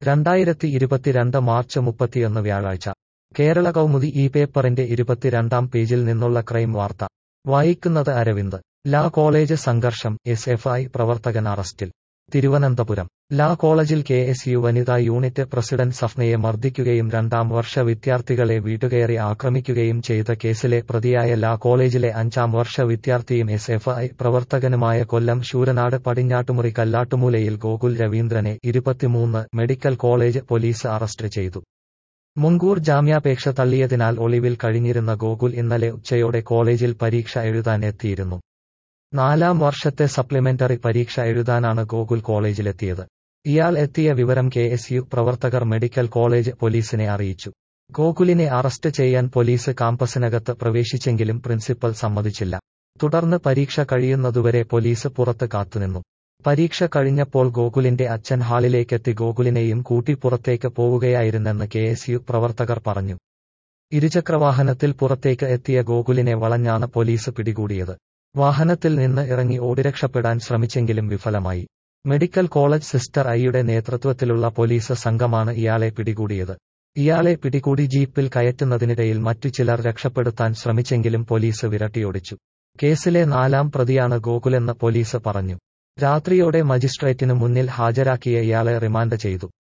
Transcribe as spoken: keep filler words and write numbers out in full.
രണ്ടായിരത്തി ഇരുപത്തിരണ്ട് മാർച്ച് മുപ്പത്തിയൊന്ന് വ്യാഴാഴ്ച കേരള കൗമുദി ഈ പേപ്പറിന്റെ ഇരുപത്തിരണ്ടാം പേജിൽ നിന്നുള്ള ക്രൈം വാർത്ത വായിക്കുന്നത് അരവിന്ദ്. ലാ കോളേജ് സംഘർഷം, എസ് എഫ് ഐ പ്രവർത്തകൻ അറസ്റ്റിൽ. തിരുവനന്തപുരം ലാ കോളേജിൽ കെ എസ് യു വനിതാ യൂണിറ്റ് പ്രസിഡന്റ് സഫ്നയെ മർദ്ദിക്കുകയും രണ്ടാം വർഷ വിദ്യാർത്ഥികളെ വീടുകയറി ആക്രമിക്കുകയും ചെയ്ത കേസിലെ പ്രതിയായ ലാ കോളേജിലെ അഞ്ചാം വർഷ വിദ്യാർത്ഥിയും എസ് എഫ് ഐ പ്രവർത്തകനുമായ കൊല്ലം ശൂരനാട് പടിഞ്ഞാട്ടുമുറി കല്ലാട്ടുമൂലയിൽ ഗോകുൽ രവീന്ദ്രനെ ഇരുപത്തിമൂന്ന് മെഡിക്കൽ കോളേജ് പോലീസ് അറസ്റ്റ് ചെയ്തു. മുൻകൂർ ജാമ്യാപേക്ഷ തള്ളിയതിനാൽ ഒളിവിൽ കഴിഞ്ഞിരുന്ന ഗോകുൽ ഇന്നലെ ഉച്ചയോടെ കോളേജിൽ പരീക്ഷ എഴുതാൻ എത്തിയിരുന്നു. നാലാം വർഷത്തെ സപ്ലിമെന്ററി പരീക്ഷ എഴുതാനാണ് ഗോകുൽ കോളേജിലെത്തിയത്. ഇയാൾ എത്തിയ വിവരം കെ എസ് യു പ്രവർത്തകർ മെഡിക്കൽ കോളേജ് പോലീസിനെ അറിയിച്ചു. ഗോകുലിനെ അറസ്റ്റ് ചെയ്യാൻ പോലീസ് കാമ്പസിനകത്ത് പ്രവേശിച്ചെങ്കിലും പ്രിൻസിപ്പൽ സമ്മതിച്ചില്ല. തുടർന്ന് പരീക്ഷ കഴിയുന്നതുവരെ പോലീസ് പുറത്ത് കാത്തുനിന്നു. പരീക്ഷ കഴിഞ്ഞപ്പോൾ ഗോകുലിന്റെ അച്ഛൻ ഹാളിലേക്കെത്തി ഗോകുലിനെയും കൂട്ടി പുറത്തേക്ക് പോവുകയായിരുന്നെന്ന് കെ എസ് യു പ്രവർത്തകർ പറഞ്ഞു. ഇരുചക്രവാഹനത്തിൽ പുറത്തേക്ക് എത്തിയ ഗോകുലിനെ വളഞ്ഞാണ് പോലീസ് പിടികൂടിയത്. വാഹനത്തിൽ നിന്ന് ഇറങ്ങി ഓടിരക്ഷപ്പെടാൻ ശ്രമിച്ചെങ്കിലും വിഫലമായി. മെഡിക്കൽ കോളേജ് സിസ്റ്റർ ഐയുടെ നേതൃത്വത്തിലുള്ള പോലീസ് സംഘമാണ് ഇയാളെ പിടികൂടിയത്. ഇയാളെ പിടികൂടി ജീപ്പിൽ കയറ്റുന്നതിനിടയിൽ മറ്റു ചിലർ രക്ഷപ്പെടുത്താൻ ശ്രമിച്ചെങ്കിലും പോലീസ് വിരട്ടിയോടിച്ചു. കേസിലെ നാലാം പ്രതിയാണ് ഗോകുലെന്ന് പോലീസ് പറഞ്ഞു. രാത്രിയോടെ മജിസ്ട്രേറ്റിനു മുന്നിൽ ഹാജരാക്കിയ ഇയാളെ റിമാൻഡ് ചെയ്തു.